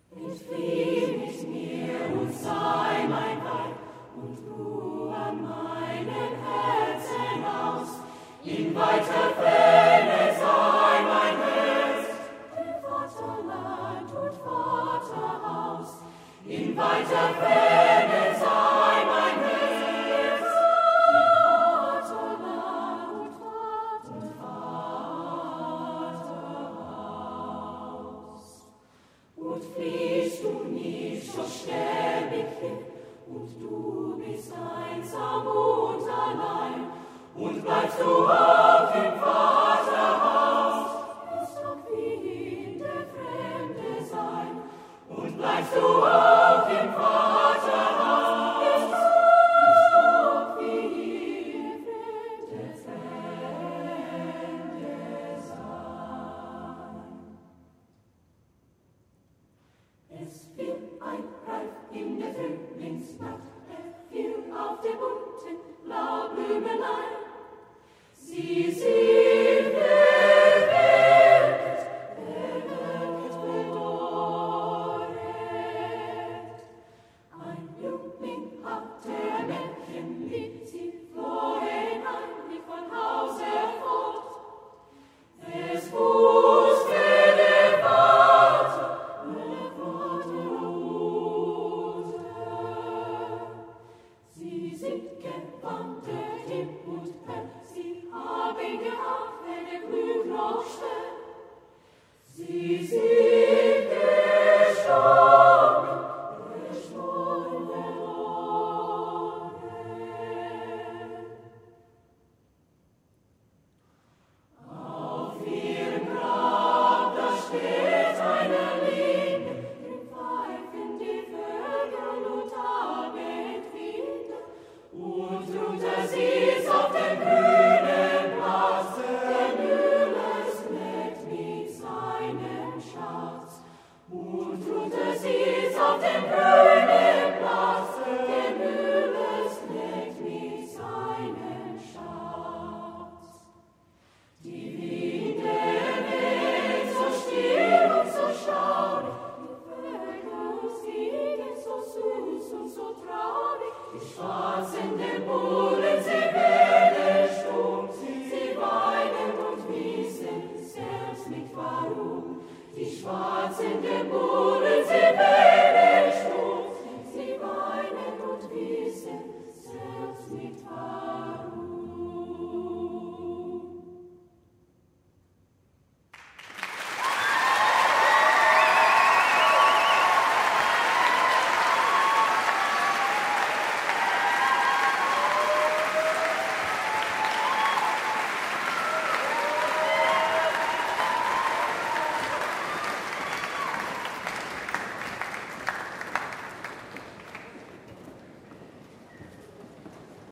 Entflieh mit mir und sei mein Weib und ruh an meinem Herzen aus. In weiter Ferne sei mein Herz, im Vaterland und Vaterhaus. In weiter Ferne sei mein Herz, im Vaterland und Vaterhaus. Und fliehst du nicht, so sterb ich hier, und du bist einsam und allein, und bleibst du auch im Vaterhaus, ist doch wie in der Fremde sein, und bleibst du auch im Vaterhaus, ist doch wie in der Fremde sein. Es fiel ein Reif in der Frühlingsnacht, fiel auf der bunten Blaublümelein. Sie sind verwelkt, bedeutet. Ein Jüngling hatte ein Märchenlied, sie flohen heimlich von Hause fort. Es wusste der Vater Mutter. Sie sind gewandert hin und her, sie haben gehabt, wenn der Glück noch stirbt. Sie sind gestorben, verloren. Auf ihrem Grab, da steht eine Linie, dem pfeifen die Vögel und Abendwinde, und drunter sieht's auf dem grünen Platz, der Müllers Knecht mit seinem Schatz. Und drunter sieht's auf dem grünen